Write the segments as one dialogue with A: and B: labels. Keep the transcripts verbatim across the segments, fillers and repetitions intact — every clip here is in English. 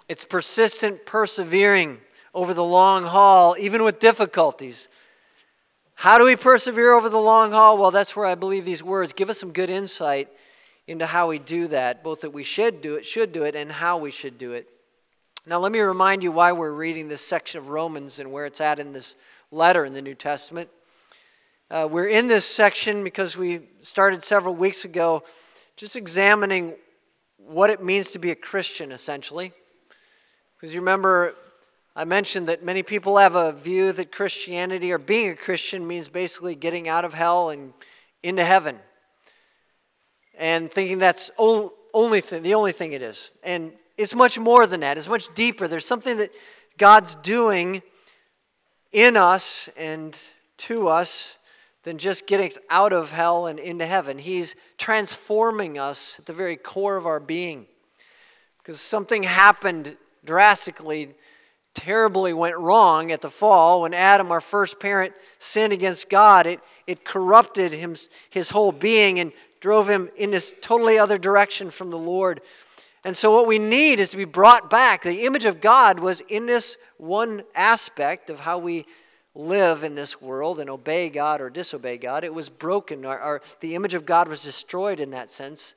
A: It's persistent persevering over the long haul, even with difficulties. How do we persevere over the long haul? Well, that's where I believe these words give us some good insight into how we do that, both that we should do it, should do it, and how we should do it. Now, let me remind you why we're reading this section of Romans and where it's at in this letter in the New Testament. Uh, we're in this section because we started several weeks ago just examining what it means to be a Christian, essentially. Because you remember, I mentioned that many people have a view that Christianity, or being a Christian, means basically getting out of hell and into heaven. And thinking that's o- only thing, the only thing it is. And it's much more than that. It's much deeper. There's something that God's doing in us and to us than just getting us out of hell and into heaven. He's transforming us at the very core of our being. Because something happened drastically, terribly went wrong at the fall. When Adam, our first parent, sinned against God, it, it corrupted him, his whole being and drove him in this totally other direction from the Lord. And so what we need is to be brought back. The image of God was in this one aspect of how we live in this world and obey God or disobey God. It was broken. Our, our, the image of God was destroyed in that sense.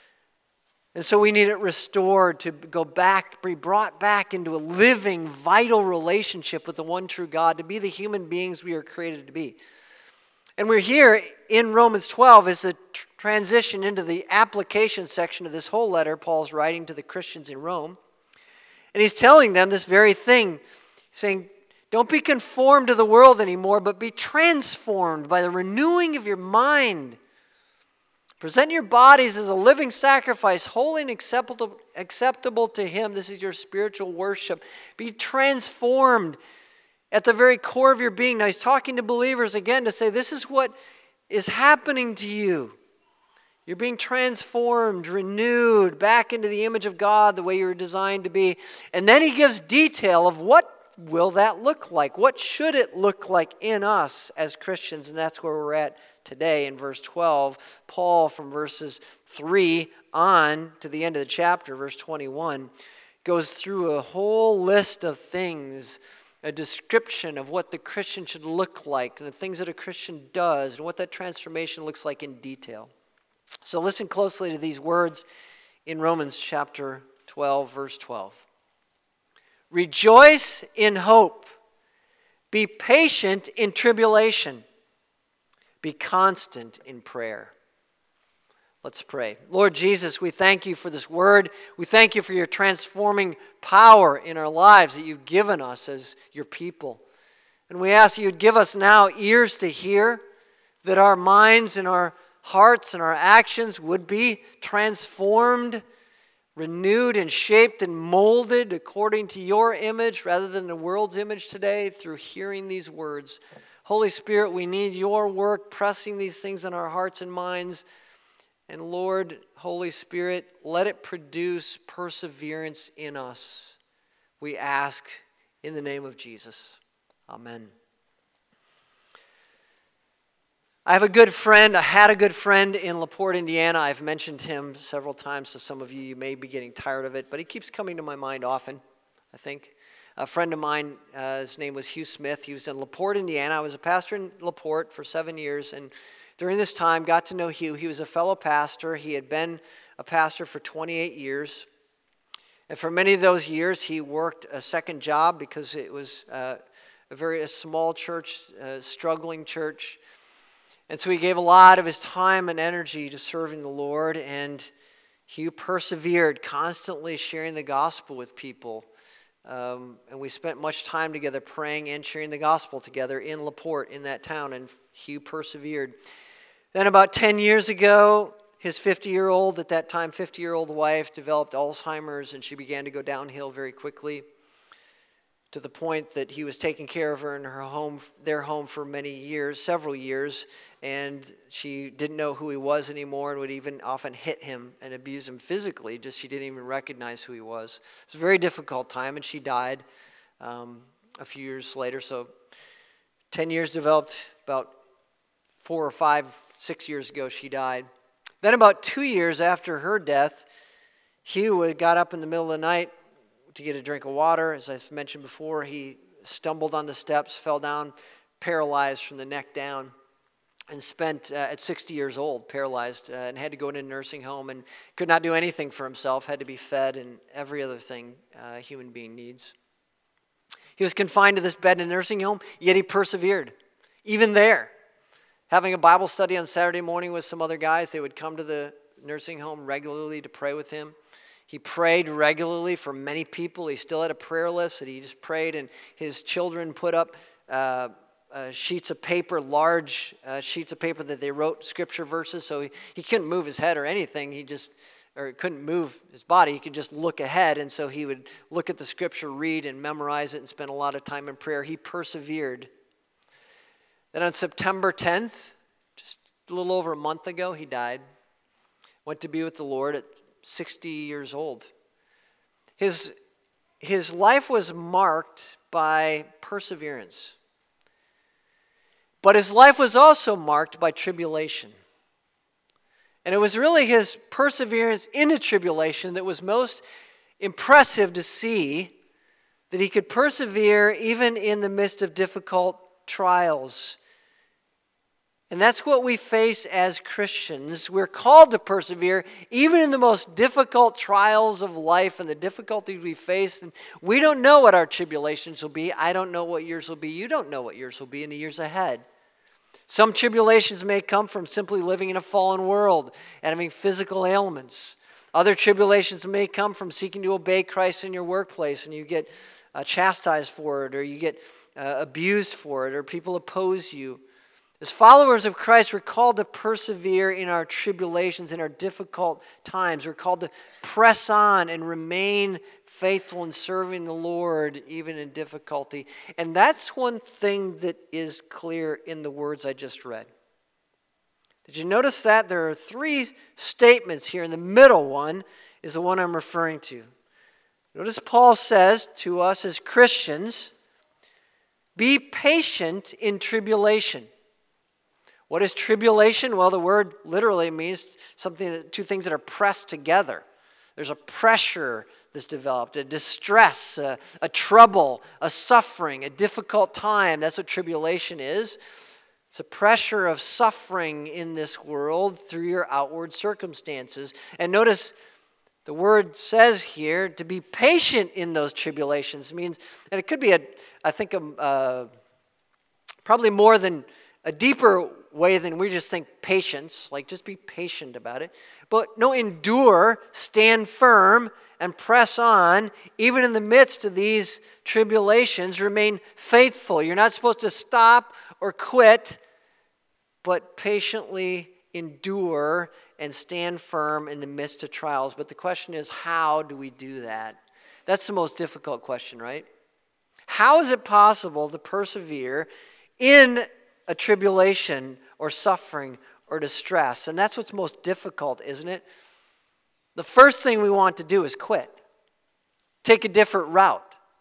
A: And so we need it restored to go back, be brought back into a living, vital relationship with the one true God, to be the human beings we are created to be. And we're here in Romans twelve as a tr- transition into the application section of this whole letter Paul's writing to the Christians in Rome. And he's telling them this very thing, saying, don't be conformed to the world anymore, but be transformed by the renewing of your mind. Present your bodies as a living sacrifice, holy and acceptable, acceptable to Him. This is your spiritual worship. Be transformed at the very core of your being. Now he's talking to believers again to say this is what is happening to you. You're being transformed, renewed, back into the image of God the way you were designed to be. And then he gives detail of what will that look like? What should it look like in us as Christians? And that's where we're at today in verse twelve. Paul, from verses three on to the end of the chapter, verse twenty-one, goes through a whole list of things, a description of what the Christian should look like and the things that a Christian does and what that transformation looks like in detail. So listen closely to these words in Romans chapter twelve, verse twelve. Rejoice in hope. Be patient in tribulation. Be constant in prayer. Let's pray. Lord Jesus, we thank you for this word. We thank you for your transforming power in our lives that you've given us as your people. And we ask that you'd give us now ears to hear, that our minds and our hearts and our actions would be transformed, renewed and shaped and molded according to your image rather than the world's image today through hearing these words. Holy Spirit, we need your work pressing these things in our hearts and minds. And Lord, Holy Spirit, let it produce perseverance in us. We ask in the name of Jesus. Amen. I have a good friend, I had a good friend in LaPorte, Indiana. I've mentioned him several times to some of you. You may be getting tired of it, but he keeps coming to my mind often, I think. A friend of mine, uh, his name was Hugh Smith. He was in LaPorte, Indiana. I was a pastor in LaPorte for seven years, and during this time, got to know Hugh. He was a fellow pastor. He had been a pastor for twenty-eight years. And for many of those years, he worked a second job because it was uh, a very a small church, a struggling church. And so he gave a lot of his time and energy to serving the Lord, and Hugh persevered, constantly sharing the gospel with people. Um, and we spent much time together praying and sharing the gospel together in LaPorte, in that town, and Hugh persevered. Then about ten years ago, his fifty-year-old, at that time fifty-year-old wife developed Alzheimer's, and she began to go downhill very quickly, to the point that he was taking care of her in her home, their home for many years, several years, and she didn't know who he was anymore and would even often hit him and abuse him physically, just she didn't even recognize who he was. It was a very difficult time, and she died um, a few years later. So ten years developed, about four or five, six years ago she died. Then about two years after her death, Hugh got up in the middle of the night to get a drink of water. As I've mentioned before, he stumbled on the steps, fell down, paralyzed from the neck down, and spent uh, at sixty years old, paralyzed, uh, and had to go into a nursing home and could not do anything for himself, had to be fed and every other thing uh, a human being needs. He was confined to this bed in a nursing home, yet he persevered, even there. Having a Bible study on Saturday morning with some other guys, they would come to the nursing home regularly to pray with him. He prayed regularly for many people. He still had a prayer list that he just prayed, and his children put up uh, uh, sheets of paper, large uh, sheets of paper that they wrote scripture verses, so he, he couldn't move his head or anything. He just, or couldn't move his body. He could just look ahead, and so he would look at the scripture, read and memorize it, and spend a lot of time in prayer. He persevered. Then on September tenth, just a little over a month ago, he died. Went to be with the Lord at sixty years old. His, his life was marked by perseverance. But his life was also marked by tribulation. And it was really his perseverance in the tribulation that was most impressive to see, that he could persevere even in the midst of difficult trials. And that's what we face as Christians. We're called to persevere even in the most difficult trials of life and the difficulties we face. And we don't know what our tribulations will be. I don't know what yours will be. You don't know what yours will be in the years ahead. Some tribulations may come from simply living in a fallen world and having physical ailments. Other tribulations may come from seeking to obey Christ in your workplace and you get uh, chastised for it, or you get uh, abused for it, or people oppose you. As followers of Christ, we're called to persevere in our tribulations, in our difficult times. We're called to press on and remain faithful in serving the Lord, even in difficulty. And that's one thing that is clear in the words I just read. Did you notice that? There are three statements here, and the middle one is the one I'm referring to. Notice Paul says to us as Christians, be patient in tribulation. What is tribulation? Well, the word literally means something that, two things that are pressed together. There's a pressure that's developed, a distress, a, a trouble, a suffering, a difficult time. That's what tribulation is. It's a pressure of suffering in this world through your outward circumstances. And notice the word says here to be patient in those tribulations. It means, and it could be, a, I think, a, uh, probably more than a deeper way than we just think patience, like just be patient about it. But no, endure, stand firm, and press on, even in the midst of these tribulations, remain faithful. You're not supposed to stop or quit, but patiently endure and stand firm in the midst of trials. But the question is, how do we do that? That's the most difficult question, right? How is it possible to persevere in a tribulation or suffering or distress? And that's what's most difficult, isn't it? The first thing we want to do is quit. Take a different route.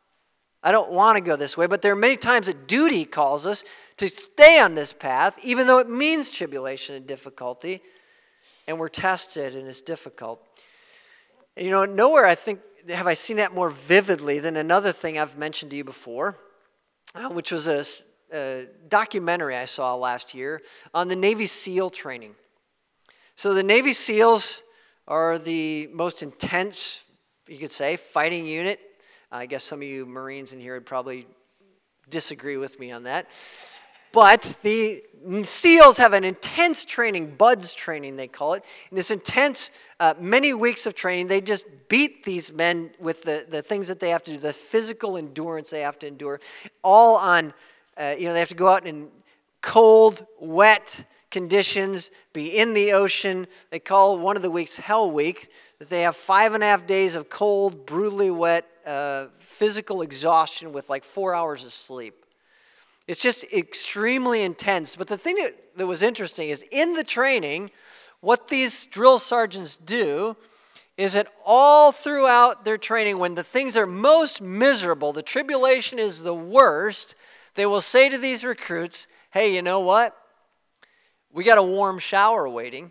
A: I don't want to go this way, but there are many times that duty calls us to stay on this path, even though it means tribulation and difficulty, and we're tested and it's difficult. And you know, nowhere I think have I seen that more vividly than another thing I've mentioned to you before, uh, which was a A documentary I saw last year on the Navy SEAL training. So the Navy SEALs are the most intense, you could say, fighting unit. I guess some of you Marines in here would probably disagree with me on that. But the SEALs have an intense training, BUDS training they call it. And this intense, uh, many weeks of training, they just beat these men with the, the things that they have to do, the physical endurance they have to endure, all on Uh, you know, they have to go out in cold, wet conditions, be in the ocean. They call one of the weeks Hell Week, that they have five and a half days of cold, brutally wet, uh, physical exhaustion with like four hours of sleep. It's just extremely intense. But the thing that, that was interesting is in the training, what these drill sergeants do is that all throughout their training, when the things are most miserable, the tribulation is the worst, they will say to these recruits, hey, you know what? We got a warm shower waiting,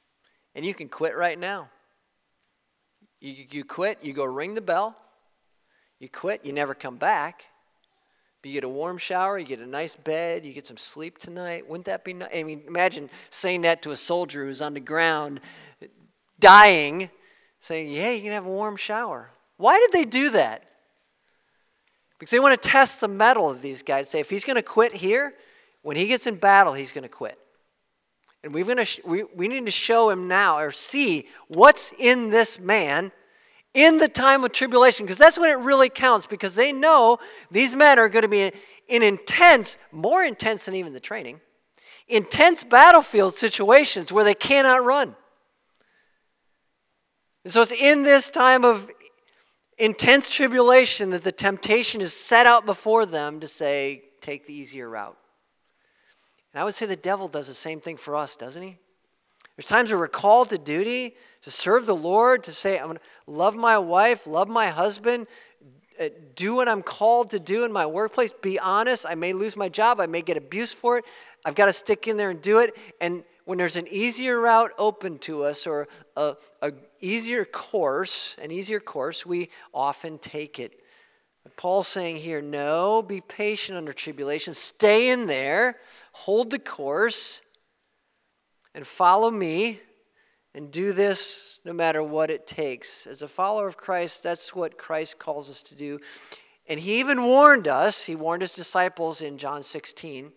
A: and you can quit right now. You, you quit, you go ring the bell, You quit, you never come back. But you get a warm shower, you get a nice bed, you get some sleep tonight. Wouldn't that be nice? I mean, imagine saying that to a soldier who's on the ground, dying, saying, hey, you can have a warm shower. Why did they do that? Because they want to test the mettle of these guys. Say, if he's going to quit here, when he gets in battle, he's going to quit. And we're gonna sh- we, we need to show him now, or see what's in this man in the time of tribulation, because that's when it really counts, because they know these men are going to be in, in intense, more intense than even the training, intense battlefield situations where they cannot run. And so it's in this time of intense tribulation that the temptation is set out before them to say, take the easier route. And I would say the devil does the same thing for us, doesn't he? There's times where we're called to duty, to serve the Lord, to say, I'm going to love my wife, love my husband, uh, do what I'm called to do in my workplace, be honest. I may lose my job. I may get abused for it. I've got to stick in there and do it. And when there's an easier route open to us, or a, a easier course, an easier course, we often take it. But Paul's saying here, no, be patient under tribulation. Stay in there, hold the course, and follow me, and do this no matter what it takes. As a follower of Christ, that's what Christ calls us to do. And he even warned us, he warned his disciples in John sixteen,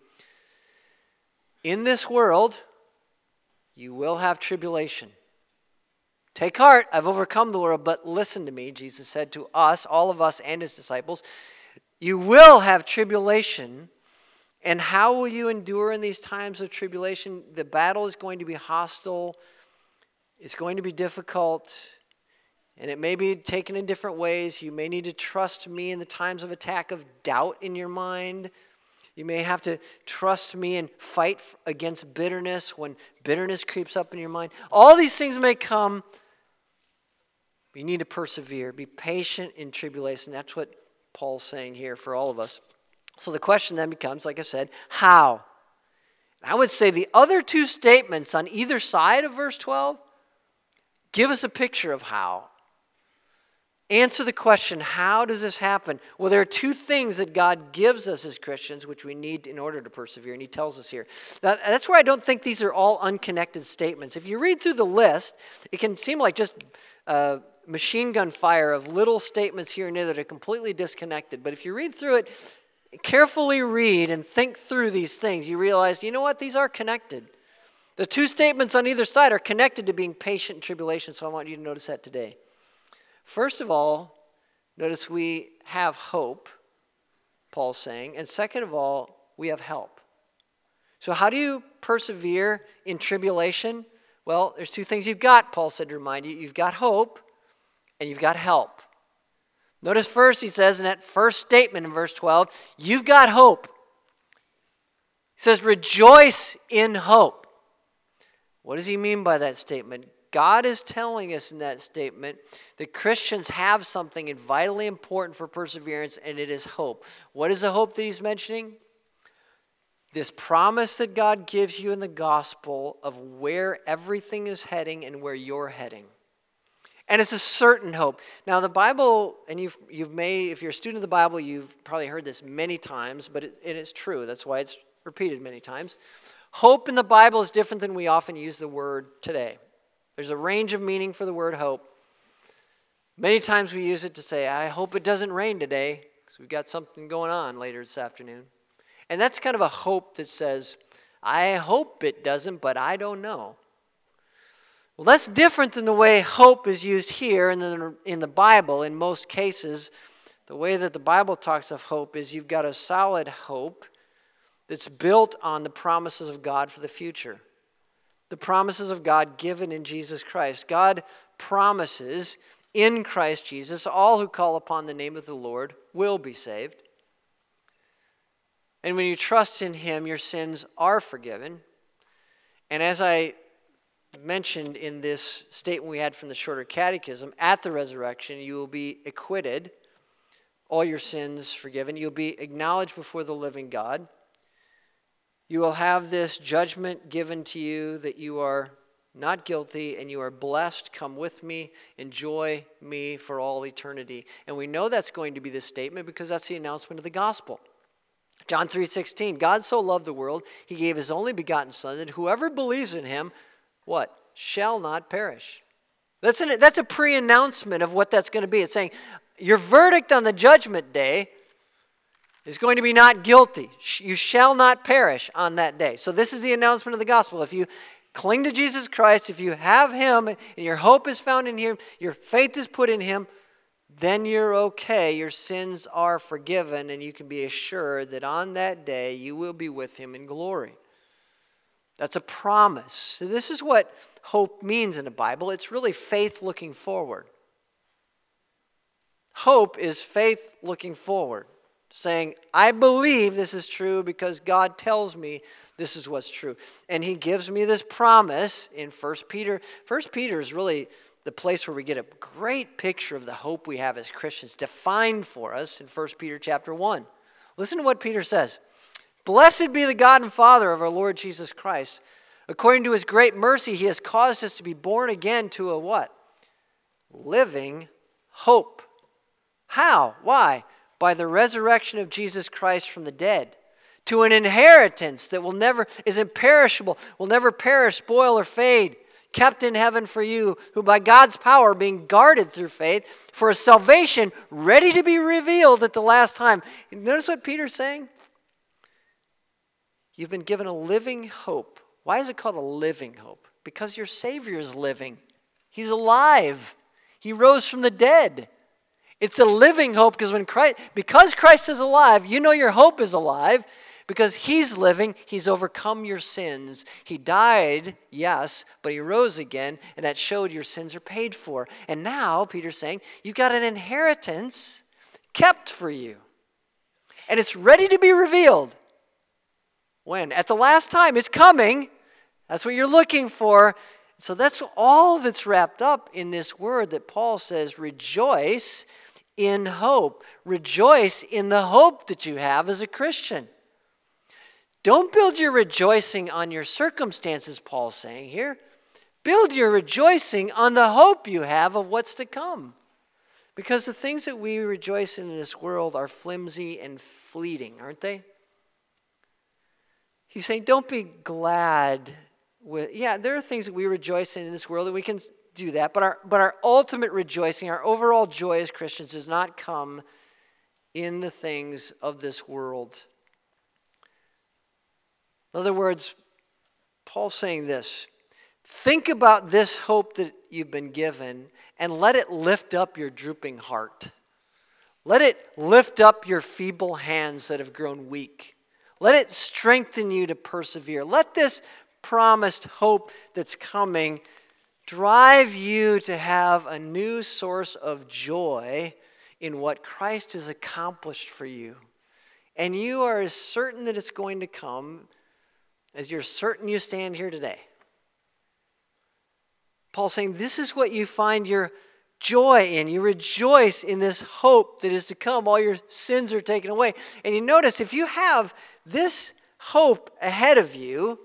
A: in this world, you will have tribulation. Take heart, I've overcome the world, but listen to me, Jesus said to us, all of us and his disciples, you will have tribulation. And how will you endure in these times of tribulation? The battle is going to be hostile. It's going to be difficult. And it may be taken in different ways. You may need to trust me in the times of attack of doubt in your mind. You may have to trust me and fight against bitterness when bitterness creeps up in your mind. All these things may come. But you need to persevere. Be patient in tribulation. That's what Paul's saying here for all of us. So the question then becomes, like I said, how? I would say the other two statements on either side of verse twelve give us a picture of how. Answer the question, how does this happen? Well, there are two things that God gives us as Christians which we need in order to persevere, and he tells us here. Now, that's where I don't think these are all unconnected statements. If you read through the list, it can seem like just uh, machine gun fire of little statements here and there that are completely disconnected. But if you read through it, carefully read and think through these things, you realize, you know what, these are connected. The two statements on either side are connected to being patient in tribulation, so I want you to notice that today. First of all, notice we have hope, Paul's saying, and second of all, we have help. So how do you persevere in tribulation? Well, there's two things you've got, Paul said to remind you. You've got hope and you've got help. Notice first, he says in that first statement in verse twelve, you've got hope. He says, rejoice in hope. What does he mean by that statement? God is telling us in that statement that Christians have something vitally important for perseverance, and it is hope. What is the hope that he's mentioning? This promise that God gives you in the gospel of where everything is heading and where you're heading. And it's a certain hope. Now the Bible, and you've, you've may, if you're a student of the Bible, you've probably heard this many times, but it, it is true. That's why it's repeated many times. Hope in the Bible is different than we often use the word today. There's a range of meaning for the word hope. Many times we use it to say, I hope it doesn't rain today, because we've got something going on later this afternoon. And that's kind of a hope that says, I hope it doesn't, but I don't know. Well, that's different than the way hope is used here and then in the Bible. In most cases, the way that the Bible talks of hope is you've got a solid hope that's built on the promises of God for the future. The promises of God given in Jesus Christ. God promises in Christ Jesus, all who call upon the name of the Lord will be saved. And when you trust in him, your sins are forgiven. And as I mentioned in this statement we had from the Shorter Catechism, at the resurrection you will be acquitted, all your sins forgiven. You'll be acknowledged before the living God. You will have this judgment given to you that you are not guilty, and you are blessed. Come with me, enjoy me for all eternity. And we know that's going to be the statement because that's the announcement of the gospel. John three sixteen, God so loved the world, he gave his only begotten Son, that whoever believes in him, what? Shall not perish. That's, an, that's a pre-announcement of what that's going to be. It's saying, your verdict on the judgment day is going to be not guilty. You shall not perish on that day. So this is the announcement of the gospel. If you cling to Jesus Christ, if you have him, and your hope is found in him, your faith is put in him, then you're okay. Your sins are forgiven, and you can be assured that on that day you will be with him in glory. That's a promise. So this is what hope means in the Bible. It's really faith looking forward. Hope is faith looking forward, saying, I believe this is true because God tells me this is what's true. And he gives me this promise in First Peter. First Peter is really the place where we get a great picture of the hope we have as Christians defined for us in First Peter chapter one. Listen to what Peter says. Blessed be the God and Father of our Lord Jesus Christ. According to his great mercy, he has caused us to be born again to a what? Living hope. How? Why? By the resurrection of Jesus Christ from the dead. To an inheritance that will never, is imperishable, will never perish, spoil, or fade. Kept in heaven for you, who by God's power being guarded through faith for a salvation ready to be revealed at the last time. Notice what Peter's saying? You've been given a living hope. Why is it called a living hope? Because your Savior is living. He's alive. He rose from the dead. It's a living hope because when Christ, because Christ is alive, you know your hope is alive. Because he's living, he's overcome your sins. He died, yes, but he rose again, and that showed your sins are paid for. And now, Peter's saying, you've got an inheritance kept for you. And it's ready to be revealed. When? At the last time. It's coming. That's what you're looking for. So that's all that's wrapped up in this word that Paul says, rejoice in hope. Rejoice in the hope that you have as a Christian. Don't build your rejoicing on your circumstances, Paul's saying here. Build your rejoicing on the hope you have of what's to come. Because the things that we rejoice in in this world are flimsy and fleeting, aren't they? He's saying, don't be glad with, yeah, there are things that we rejoice in in this world, and we can do that, but our, but our ultimate rejoicing, our overall joy as Christians does not come in the things of this world. In other words, Paul's saying this, think about this hope that you've been given and let it lift up your drooping heart. Let it lift up your feeble hands that have grown weak. Let it strengthen you to persevere. Let this promised hope that's coming drive you to have a new source of joy in what Christ has accomplished for you. And you are as certain that it's going to come as you're certain you stand here today. Paul's saying this is what you find your joy in. You rejoice in this hope that is to come. All your sins are taken away. And you notice if you have this hope ahead of you,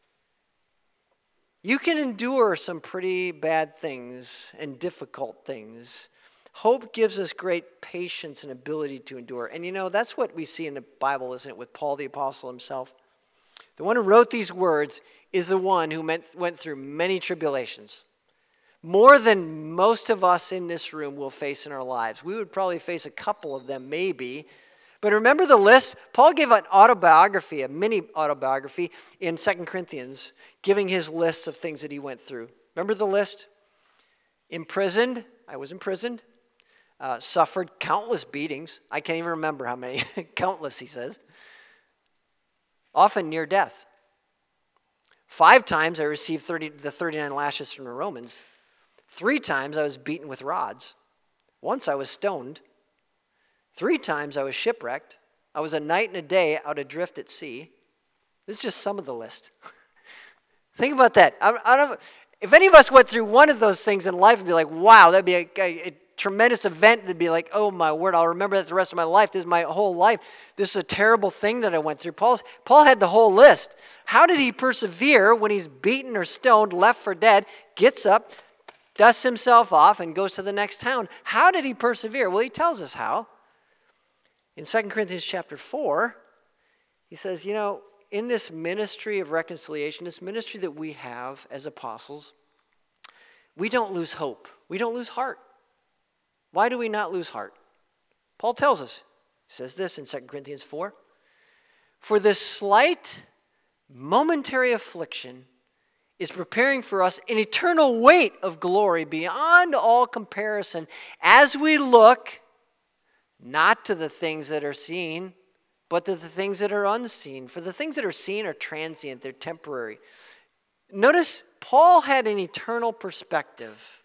A: you can endure some pretty bad things and difficult things. Hope gives us great patience and ability to endure. And you know, that's what we see in the Bible, isn't it, with Paul the Apostle himself? The one who wrote these words is the one who went through many tribulations. More than most of us in this room will face in our lives. We would probably face a couple of them, maybe. But remember the list? Paul gave an autobiography, a mini autobiography in Second Corinthians, giving his list of things that he went through. Remember the list? Imprisoned. I was imprisoned. Uh, suffered countless beatings. I can't even remember how many. Countless, he says. Often near death. Five times I received thirty, the thirty-nine lashes from the Romans. Three times I was beaten with rods. Once I was stoned. Three times I was shipwrecked. I was a night and a day out adrift at sea. This is just some of the list. Think about that. I, I don't, if any of us went through one of those things in life, it'd be like, wow, that'd be a, a, tremendous event to be like, oh my word, I'll remember that the rest of my life. This is my whole life. This is a terrible thing that I went through. Paul, Paul had the whole list. How did he persevere when he's beaten or stoned, left for dead, gets up, dusts himself off, and goes to the next town? How did he persevere? Well, he tells us how. In Second Corinthians chapter four, he says, you know, in this ministry of reconciliation, this ministry that we have as apostles, we don't lose hope. We don't lose heart. Why do we not lose heart? Paul tells us, he says this in Second Corinthians four, for this slight momentary affliction is preparing for us an eternal weight of glory beyond all comparison as we look not to the things that are seen, but to the things that are unseen. For the things that are seen are transient, they're temporary. Notice Paul had an eternal perspective.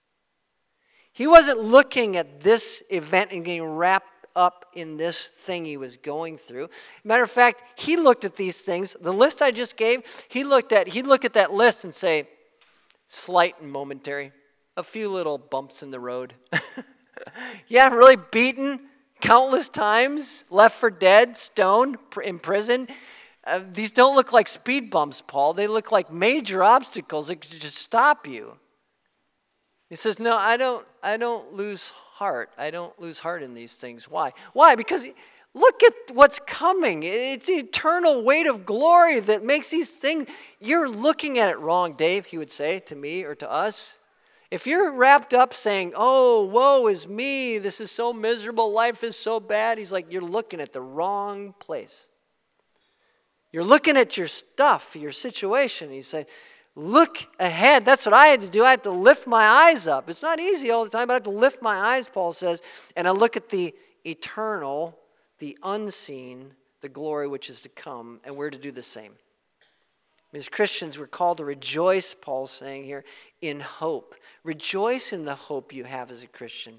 A: He wasn't looking at this event and getting wrapped up in this thing he was going through. Matter of fact, he looked at these things. The list I just gave, he looked at, he'd look at that list and say, slight and momentary, a few little bumps in the road. Yeah, really beaten countless times, left for dead, stoned, in prison. Uh, these don't look like speed bumps, Paul. They look like major obstacles that could just stop you. He says, no, I don't, I don't lose heart. I don't lose heart in these things. Why? Why? Because look at what's coming. It's the eternal weight of glory that makes these things. You're looking at it wrong, Dave, he would say to me or to us. If you're wrapped up saying, oh, woe is me, this is so miserable, life is so bad, he's like, you're looking at the wrong place. You're looking at your stuff, your situation. He's saying, look ahead. That's what I had to do. I had to lift my eyes up. It's not easy all the time, but I have to lift my eyes, Paul says, and I look at the eternal, the unseen, the glory which is to come, and we're to do the same. As Christians, we're called to rejoice, Paul's saying here, in hope. Rejoice in the hope you have as a Christian.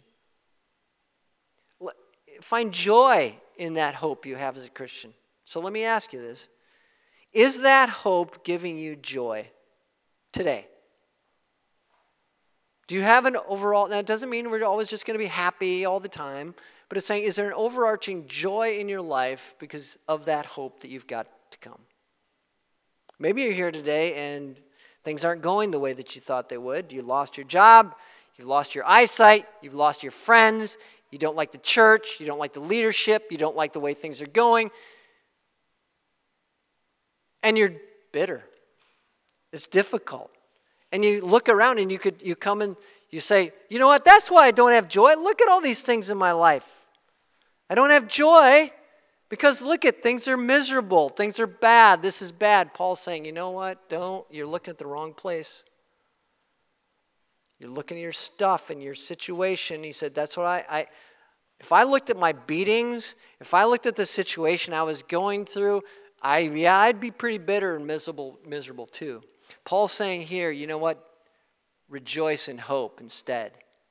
A: Find joy in that hope you have as a Christian. So let me ask you this. Is that hope giving you joy today? Do you have an overall, now it doesn't mean we're always just going to be happy all the time, but it's saying, is there an overarching joy in your life because of that hope that you've got to come? Maybe you're here today and things aren't going the way that you thought they would. You lost your job, you've lost your eyesight, you've lost your friends, you don't like the church, you don't like the leadership, you don't like the way things are going, and you're bitter. It's difficult. And you look around and you could you come and you say, you know what, that's why I don't have joy. Look at all these things in my life. I don't have joy because look at things are miserable. Things are bad. This is bad. Paul's saying, you know what, don't. You're looking at the wrong place. You're looking at your stuff and your situation. He said, that's what I, I if I looked at my beatings, if I looked at the situation I was going through, I yeah, I'd be pretty bitter and miserable, miserable too. Paul's saying here, you know what? Rejoice in hope instead.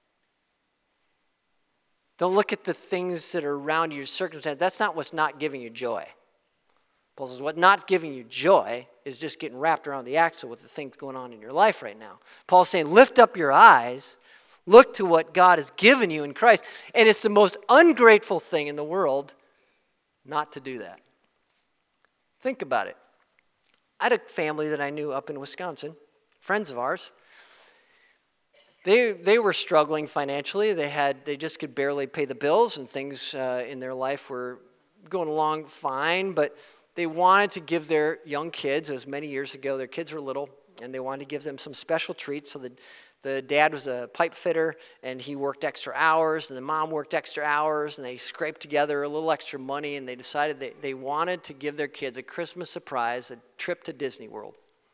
A: Don't look at the things that are around you, your circumstance. That's not what's not giving you joy. Paul says what not giving you joy is just getting wrapped around the axle with the things going on in your life right now. Paul's saying lift up your eyes, look to what God has given you in Christ. And it's the most ungrateful thing in the world not to do that. Think about it. I had a family that I knew up in Wisconsin, friends of ours. They they were struggling financially. They had they just could barely pay the bills, and things uh, in their life were going along fine. But they wanted to give their young kids, it was many years ago, their kids were little, and they wanted to give them some special treats. So the the dad was a pipe fitter, and he worked extra hours, and the mom worked extra hours, and they scraped together a little extra money, and they decided they, they wanted to give their kids a Christmas surprise, a trip to Disney World.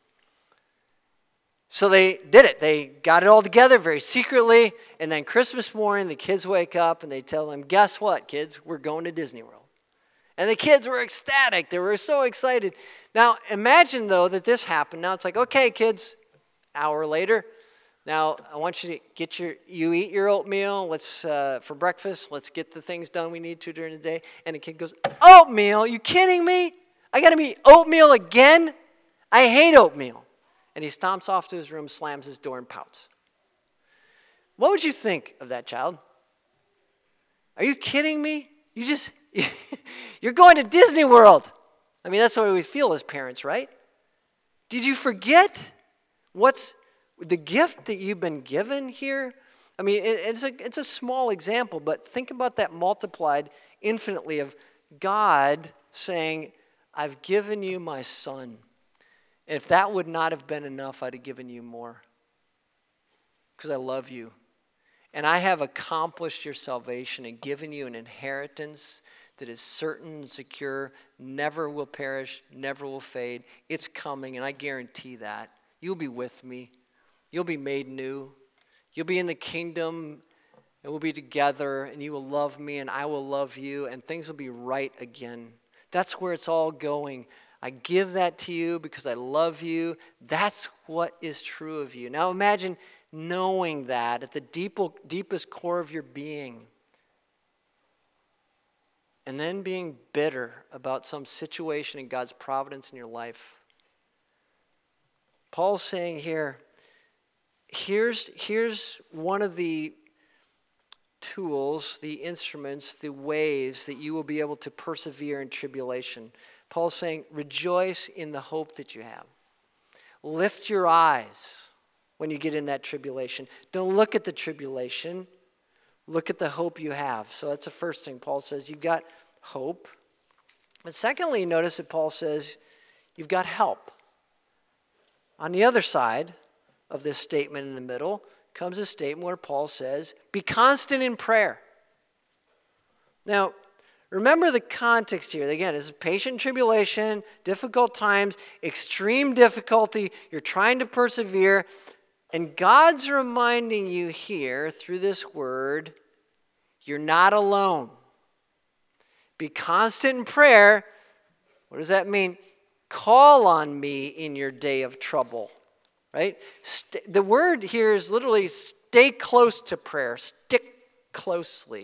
A: So they did it. They got it all together very secretly, and then Christmas morning, the kids wake up, and they tell them, guess what, kids? We're going to Disney World. And the kids were ecstatic. They were so excited. Now, imagine, though, that this happened. Now it's like, okay, kids, hour later, now, I want you to get your, you eat your oatmeal, let's, uh, for breakfast, let's get the things done we need to during the day. And the kid goes, oatmeal? You kidding me? I got to eat oatmeal again? I hate oatmeal. And he stomps off to his room, slams his door, and pouts. What would you think of that child? Are you kidding me? You just, you're going to Disney World. I mean, that's what we feel as parents, right? Did you forget what's the gift that you've been given here? I mean, it's a, it's a small example, but think about that multiplied infinitely of God saying, I've given you my son. And if that would not have been enough, I'd have given you more. Because I love you. And I have accomplished your salvation and given you an inheritance that is certain and secure, never will perish, never will fade. It's coming, and I guarantee that. You'll be with me. You'll be made new. You'll be in the kingdom, and we'll be together, and you will love me, and I will love you, and things will be right again. That's where it's all going. I give that to you because I love you. That's what is true of you. Now imagine knowing that at the deep, deepest core of your being, and then being bitter about some situation in God's providence in your life. Paul's saying here, here's, here's one of the tools, the instruments, the ways that you will be able to persevere in tribulation. Paul's saying, rejoice in the hope that you have. Lift your eyes when you get in that tribulation. Don't look at the tribulation. Look at the hope you have. So that's the first thing Paul says. You've got hope. And secondly, notice that Paul says you've got help. On the other side of this statement in the middle comes a statement where Paul says, be constant in prayer. Now, remember the context here. Again, it's patient tribulation, difficult times, extreme difficulty. You're trying to persevere. And God's reminding you here through this word, you're not alone. Be constant in prayer. What does that mean? Call on me in your day of trouble. Right? St- the word here is literally stay close to prayer. Stick closely.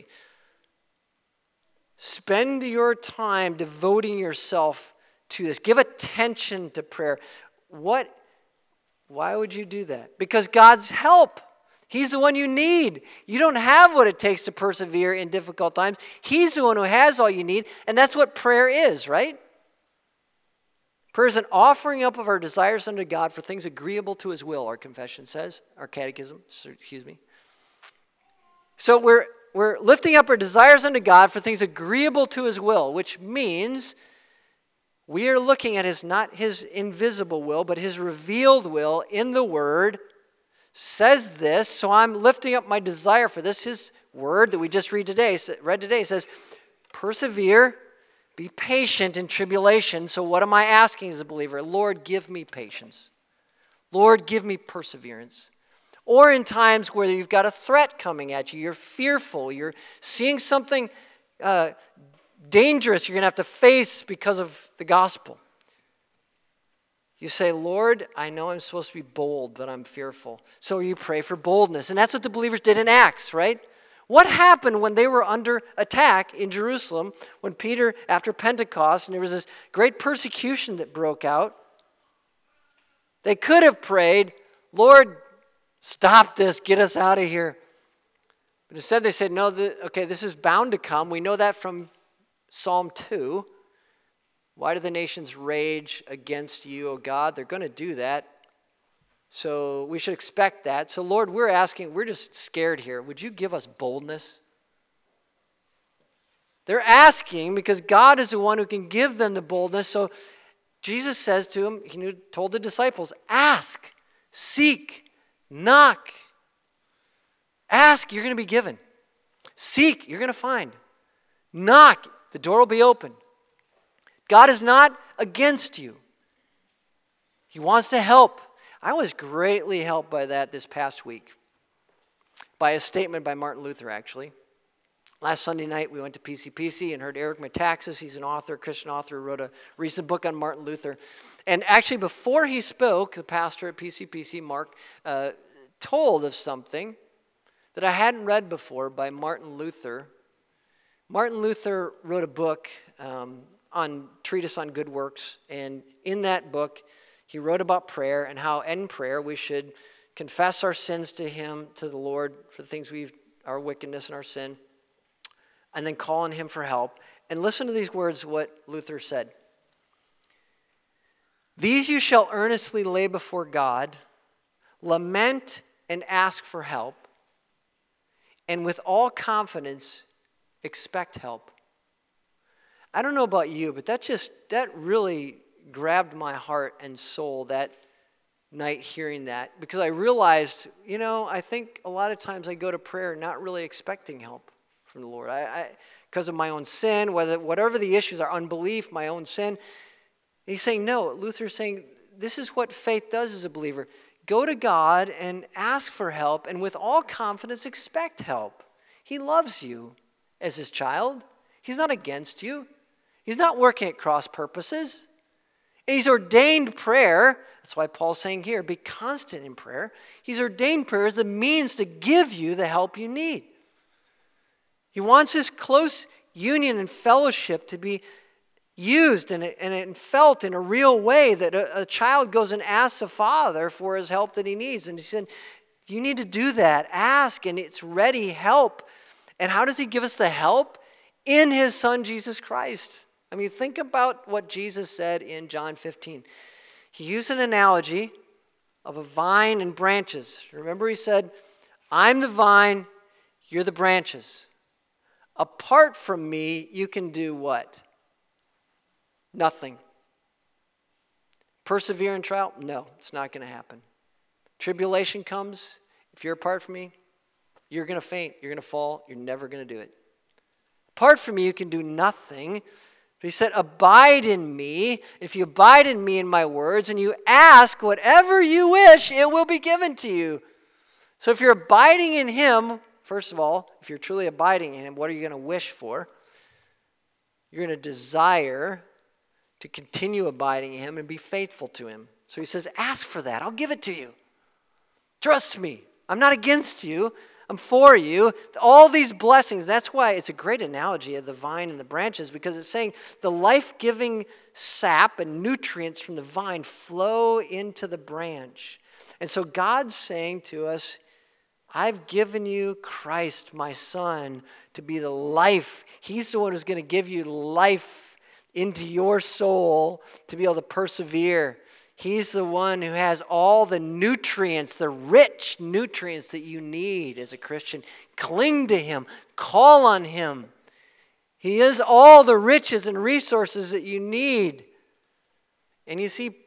A: Spend your time devoting yourself to this. Give attention to prayer. What? Why would you do that? Because God's help. He's the one you need. You don't have what it takes to persevere in difficult times. He's the one who has all you need, and that's what prayer is, right? Prayer is an offering up of our desires unto God for things agreeable to his will, our confession says, our catechism, excuse me. So we're we're lifting up our desires unto God for things agreeable to his will, which means we are looking at his, not his invisible will, but his revealed will in the word says this, so I'm lifting up my desire for this. His word that we just read today, read today says, persevere, be patient in tribulation. So what am I asking as a believer? Lord, give me patience. Lord, give me perseverance. Or in times where you've got a threat coming at you, you're fearful, you're seeing something uh, dangerous you're going to have to face because of the gospel. You say, Lord, I know I'm supposed to be bold, but I'm fearful. So you pray for boldness. And that's what the believers did in Acts, right? What happened when they were under attack in Jerusalem, when Peter, after Pentecost, and there was this great persecution that broke out? They could have prayed, Lord, stop this, get us out of here. But instead they said, no, the, okay, this is bound to come. We know that from Psalm two. Why do the nations rage against you, O God? They're going to do that. So we should expect that. So Lord, we're asking, we're just scared here. Would you give us boldness? They're asking because God is the one who can give them the boldness. So Jesus says to him, he told the disciples, ask, seek, knock. Ask, you're going to be given. Seek, you're going to find. Knock, the door will be open. God is not against you. He wants to help. I was greatly helped by that this past week. By a statement by Martin Luther, actually. Last Sunday night, we went to P C P C and heard Eric Metaxas. He's an author, a Christian author, who wrote a recent book on Martin Luther. And actually, before he spoke, the pastor at P C P C, Mark, uh, told of something that I hadn't read before by Martin Luther. Martin Luther wrote a book um, on Treatise on Good Works, and in that book, he wrote about prayer and how in prayer we should confess our sins to him, to the Lord, for the things we've, our wickedness and our sin, and then call on him for help. And listen to these words, what Luther said. These you shall earnestly lay before God, lament and ask for help, and with all confidence expect help. I don't know about you, but that just, that really grabbed my heart and soul that night hearing that, because I realized, you know, I think a lot of times I go to prayer not really expecting help from the Lord. I, I because of my own sin, whether whatever the issues are, unbelief, my own sin. And he's saying, no, Luther's saying, this is what faith does as a believer. Go to God and ask for help, and with all confidence expect help. He loves you as his child. He's not against you. He's not working at cross purposes. And he's ordained prayer. That's why Paul's saying here, be constant in prayer. He's ordained prayer as the means to give you the help you need. He wants his close union and fellowship to be used and, and felt in a real way, that a, a child goes and asks a father for his help that he needs. And he said, you need to do that. Ask, and it's ready help. And how does he give us the help? In his son, Jesus Christ. I mean, think about what Jesus said in John fifteen. He used an analogy of a vine and branches. Remember, he said, I'm the vine, you're the branches. Apart from me, you can do what? Nothing. Persevere in trial? No, it's not going to happen. Tribulation comes. If you're apart from me, you're going to faint. You're going to fall. You're never going to do it. Apart from me, you can do nothing. But he said, abide in me. If you abide in me and my words, and you ask whatever you wish, it will be given to you. So if you're abiding in him, first of all, if you're truly abiding in him, what are you going to wish for? You're going to desire to continue abiding in him and be faithful to him. So he says, ask for that. I'll give it to you. Trust me. I'm not against you. I'm for you. All these blessings. That's why it's a great analogy of the vine and the branches, because it's saying the life-giving sap and nutrients from the vine flow into the branch. And so God's saying to us, I've given you Christ, my son, to be the life. He's the one who's going to give you life into your soul to be able to persevere. He's the one who has all the nutrients, the rich nutrients that you need as a Christian. Cling to him. Call on him. He is all the riches and resources that you need. And you see,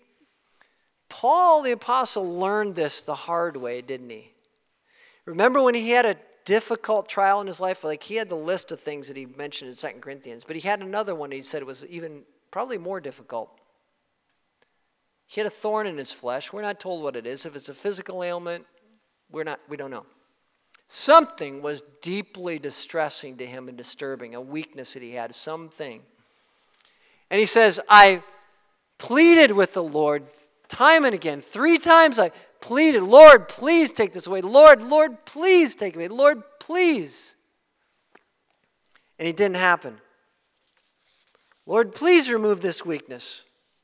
A: Paul the apostle learned this the hard way, didn't he? Remember when he had a difficult trial in his life? Like, he had the list of things that he mentioned in Second Corinthians, but he had another one he said was even probably more difficult. He had a thorn in his flesh. We're not told what it is. If it's a physical ailment, we're not, we don't know. Something was deeply distressing to him and disturbing, a weakness that he had, something. And he says, I pleaded with the Lord time and again. Three times I pleaded, Lord, please take this away. Lord, Lord, please take it away. Lord, please. And it didn't happen. Lord, please remove this weakness.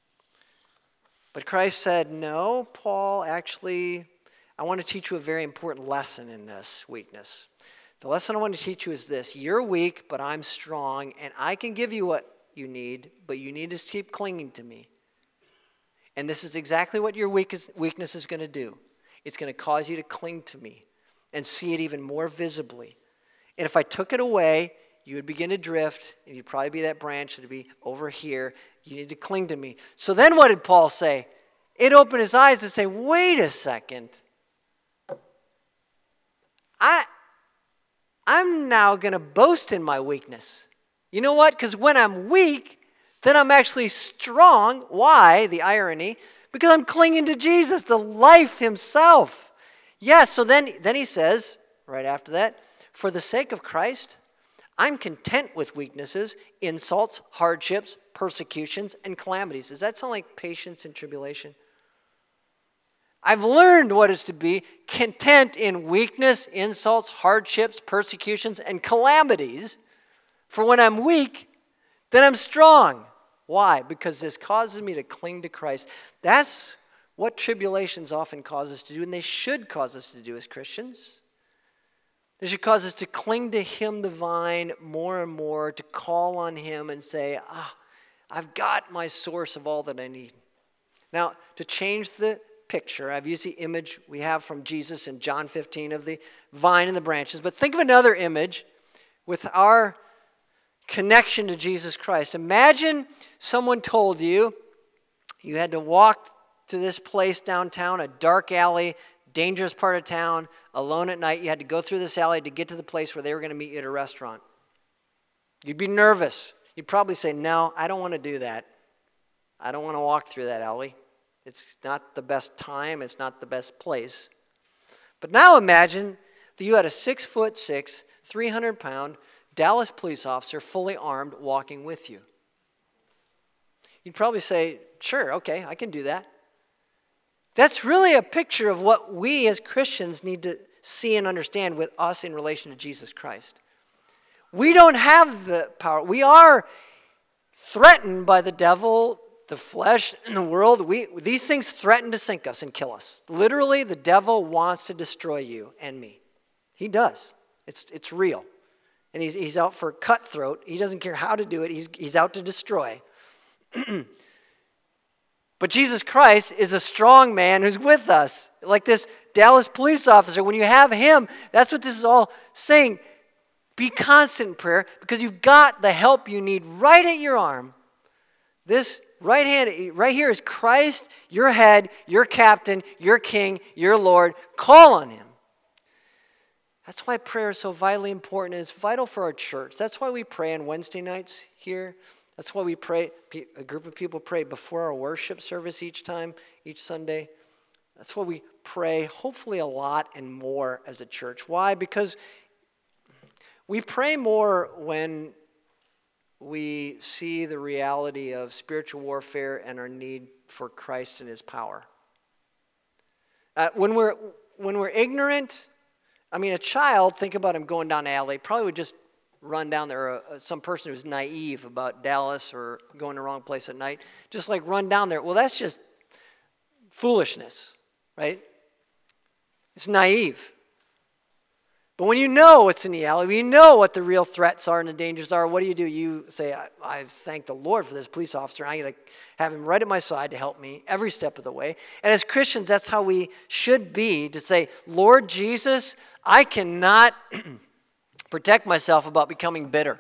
A: But Christ said, no, Paul, actually, I want to teach you a very important lesson in this weakness. The lesson I want to teach you is this. You're weak, but I'm strong, and I can give you what you need, but you need to keep clinging to me. And this is exactly what your weakness is going to do. It's going to cause you to cling to me and see it even more visibly. And if I took it away, you would begin to drift, and you'd probably be that branch that would be over here. You need to cling to me. So then what did Paul say? It opened his eyes to say, wait a second. I, I'm now going to boast in my weakness. You know what? Because when I'm weak, then I'm actually strong. Why? The irony. Because I'm clinging to Jesus, the life himself. Yes, so then, then he says, right after that, for the sake of Christ, I'm content with weaknesses, insults, hardships, persecutions, and calamities. Does that sound like patience and tribulation? I've learned what is to be content in weakness, insults, hardships, persecutions, and calamities. For when I'm weak, then I'm strong. Why? Because this causes me to cling to Christ. That's what tribulations often cause us to do, and they should cause us to do as Christians. They should cause us to cling to Him, the vine, more and more, to call on Him and say, ah, I've got my source of all that I need. Now, to change the picture, I've used the image we have from Jesus in John fifteen of the vine and the branches, but think of another image with our connection to Jesus Christ. Imagine someone told you you had to walk to this place downtown, a dark alley, dangerous part of town, alone at night. You had to go through this alley to get to the place where they were going to meet you at a restaurant. You'd be nervous. You'd probably say, no, I don't want to do that. I don't want to walk through that alley. It's not the best time. It's not the best place. But now imagine that you had a six foot six, three hundred pound Dallas police officer, fully armed, walking with you. You'd probably say, sure, okay, I can do that. That's really a picture of what we as Christians need to see and understand with us in relation to Jesus Christ. We don't have the power. We are threatened by the devil, the flesh, and the world. We, these things threaten to sink us and kill us. Literally, the devil wants to destroy you and me. He does. It's, it's real. And he's, he's out for cutthroat. He doesn't care how to do it. He's, he's out to destroy. But Jesus Christ is a strong man who's with us. Like this Dallas police officer, when you have him, that's what this is all saying. Be constant in prayer because you've got the help you need right at your arm. This right hand, right here is Christ, your head, your captain, your king, your Lord. Call on him. That's why prayer is so vitally important, and it's vital for our church. That's why we pray on Wednesday nights here. That's why we pray, a group of people pray before our worship service each time, each Sunday. That's why we pray, hopefully a lot and more as a church. Why? Because we pray more when we see the reality of spiritual warfare and our need for Christ and his power. Uh, when we're when we're ignorant, I mean, a child, think about him going down the alley, probably would just run down there. Or uh, some person who's naive about Dallas or going to the wrong place at night, just like run down there. Well, that's just foolishness, right? It's naive. But when you know what's in the alley, when you know what the real threats are and the dangers are, what do you do? You say, I, I thank the Lord for this police officer. I'm going to have him right at my side to help me every step of the way. And as Christians, that's how we should be, to say, Lord Jesus, I cannot protect myself about becoming bitter.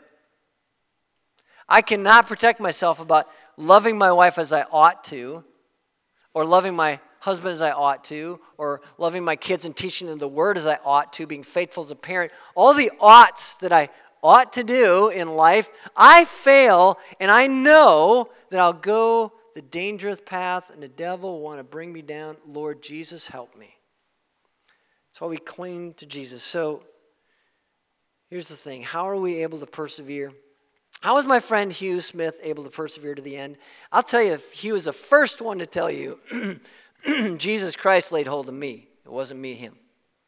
A: I cannot protect myself about loving my wife as I ought to, or loving my husband as I ought to, or loving my kids and teaching them the word as I ought to, being faithful as a parent. All the oughts that I ought to do in life, I fail, and I know that I'll go the dangerous path, and the devil will want to bring me down. Lord Jesus, help me. That's why we cling to Jesus. So here's the thing. How are we able to persevere? How was my friend Hugh Smith able to persevere to the end? I'll tell you, he was the first one to tell you, Jesus Christ laid hold of me. It wasn't me, him.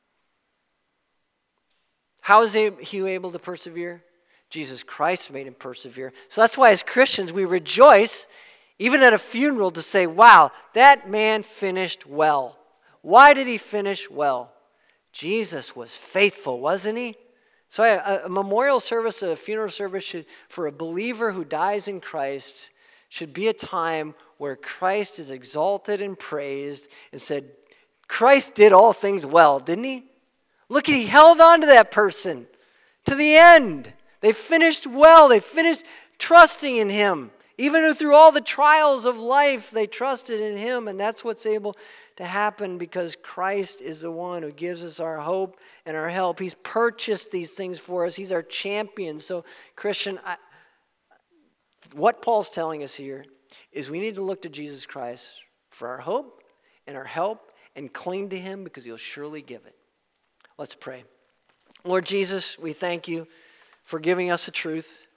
A: How is Hugh able to persevere? Jesus Christ made him persevere. So that's why as Christians we rejoice, even at a funeral, to say, wow, that man finished well. Why did he finish well? Jesus was faithful, wasn't he? So a, a memorial service, a funeral service should, for a believer who dies in Christ, should be a time where Christ is exalted and praised and said, Christ did all things well, didn't he? Look, he held on to that person to the end. They finished well. They finished trusting in him. Even through all the trials of life, they trusted in him, and that's what's able to happen because Christ is the one who gives us our hope and our help. He's purchased these things for us. He's our champion. So, Christian, I, what Paul's telling us here is we need to look to Jesus Christ for our hope and our help and cling to him because he'll surely give it. Let's pray. Lord Jesus, we thank you for giving us the truth.